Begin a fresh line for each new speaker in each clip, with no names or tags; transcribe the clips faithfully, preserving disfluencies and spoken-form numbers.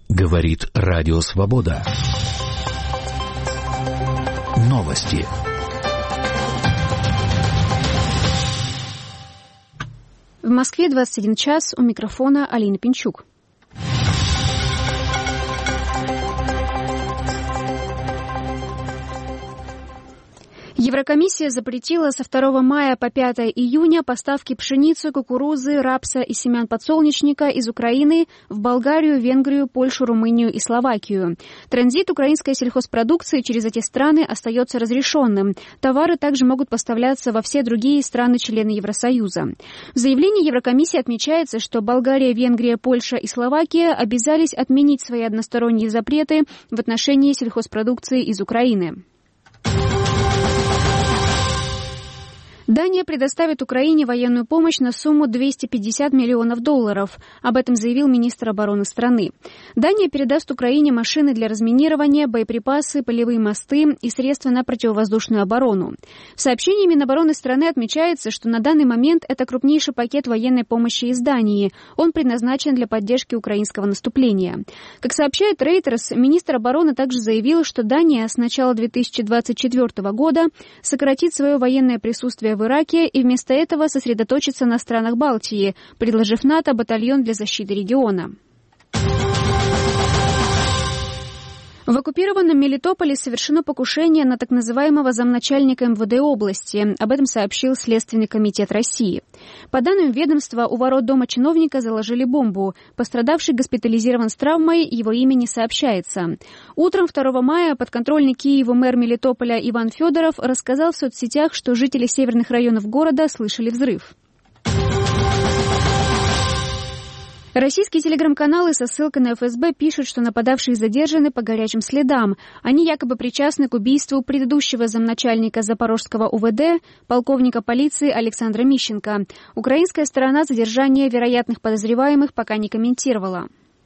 Говорит Радио Свобода. Новости.
В Москве двадцать один час, у микрофона Алина Пинчук. Еврокомиссия запретила со второго мая по пятое июня поставки пшеницы, кукурузы, рапса и семян подсолнечника из Украины в Болгарию, Венгрию, Польшу, Румынию и Словакию. Транзит украинской сельхозпродукции через эти страны остается разрешенным. Товары также могут поставляться во все другие страны-члены Евросоюза. В заявлении Еврокомиссии отмечается, что Болгария, Венгрия, Польша и Словакия обязались отменить свои односторонние запреты в отношении сельхозпродукции из Украины. Дания предоставит Украине военную помощь на сумму двести пятьдесят миллионов долларов. Об этом заявил министр обороны страны. Дания передаст Украине машины для разминирования, боеприпасы, полевые мосты и средства на противовоздушную оборону. В сообщении Минобороны страны отмечается, что на данный момент это крупнейший пакет военной помощи из Дании. Он предназначен для поддержки украинского наступления. Как сообщает Reuters, министр обороны также заявил, что Дания с начала две тысячи двадцать четвёртого года сократит свое военное присутствие в в Ираке и вместо этого сосредоточится на странах Балтии, предложив НАТО батальон для защиты региона. В оккупированном Мелитополе совершено покушение на так называемого замначальника эм вэ дэ области. Об этом сообщил Следственный комитет России. По данным ведомства, у ворот дома чиновника заложили бомбу. Пострадавший госпитализирован с травмой, его имя не сообщается. Утром второго мая подконтрольный Киеву мэр Мелитополя Иван Федоров рассказал в соцсетях, что жители северных районов города слышали взрыв. Российские телеграм-каналы со ссылкой на эф эс бэ пишут, что нападавшие задержаны по горячим следам. Они якобы причастны к убийству предыдущего замначальника Запорожского у вэ дэ, полковника полиции Александра Мищенко. Украинская сторона задержания вероятных подозреваемых пока не комментировала.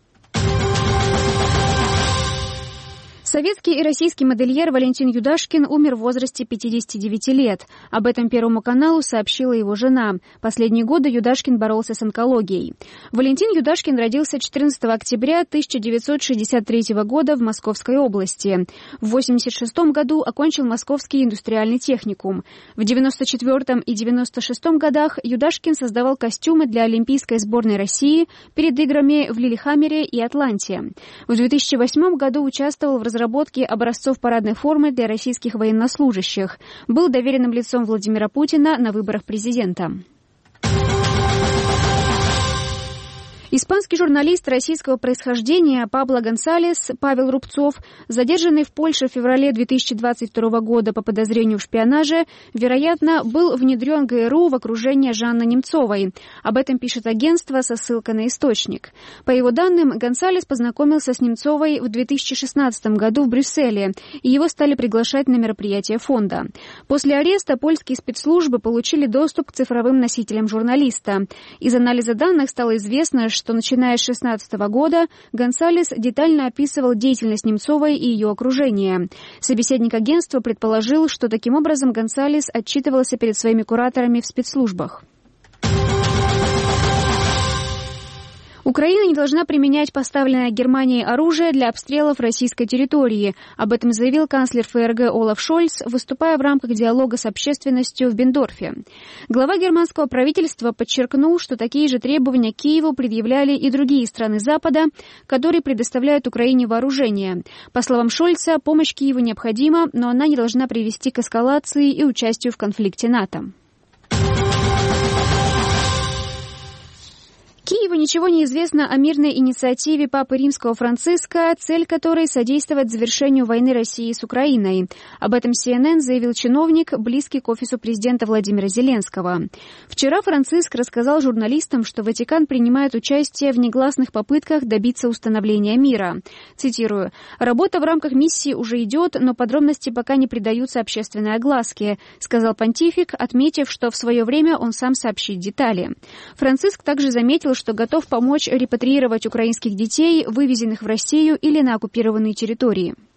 Советский и российский модельер Валентин Юдашкин умер в возрасте пятидесяти девяти лет. Об этом Первому каналу сообщила его жена. Последние годы Юдашкин боролся с онкологией. Валентин Юдашкин родился четырнадцатого октября тысяча девятьсот шестьдесят третьего года в Московской области. В восемьдесят шестом году окончил Московский индустриальный техникум. В девяносто четвёртом и девяносто шестом годах Юдашкин создавал костюмы для Олимпийской сборной России перед играми в Лиллехаммере и Атланте. В две тысячи восьмом году участвовал в разработке разработки образцов парадной формы для российских военнослужащих. Был доверенным лицом Владимира Путина на выборах президента. Испанский журналист российского происхождения Пабло Гонсалес Павел Рубцов, задержанный в Польше в феврале две тысячи двадцать второго года по подозрению в шпионаже, вероятно, был внедрен гэ эр у в окружение Жанны Немцовой. Об этом пишет агентство со ссылкой на источник. По его данным, Гонсалес познакомился с Немцовой в две тысячи шестнадцатом году в Брюсселе, и его стали приглашать на мероприятия фонда. После ареста польские спецслужбы получили доступ к цифровым носителям журналиста. Из анализа данных стало известно, что что, начиная с две тысячи шестнадцатого года, Гонсалес детально описывал деятельность Немцовой и ее окружения. Собеседник агентства предположил, что таким образом Гонсалес отчитывался перед своими кураторами в спецслужбах. Украина не должна применять поставленное Германией оружие для обстрелов российской территории. Об этом заявил канцлер эф эр гэ Олаф Шольц, выступая в рамках диалога с общественностью в Бендорфе. Глава германского правительства подчеркнул, что такие же требования Киеву предъявляли и другие страны Запада, которые предоставляют Украине вооружение. По словам Шольца, помощь Киеву необходима, но она не должна привести к эскалации и участию в конфликте НАТО. Киеву ничего не известно о мирной инициативе Папы Римского Франциска, цель которой содействовать завершению войны России с Украиной. Об этом си эн эн заявил чиновник, близкий к офису президента Владимира Зеленского. Вчера Франциск рассказал журналистам, что Ватикан принимает участие в негласных попытках добиться установления мира. Цитирую: «Работа в рамках миссии уже идет, но подробности пока не придаются общественной огласке», сказал понтифик, отметив, что в свое время он сам сообщит детали. Франциск также заметил, что готов помочь репатриировать украинских детей, вывезенных в Россию или на оккупированные территории.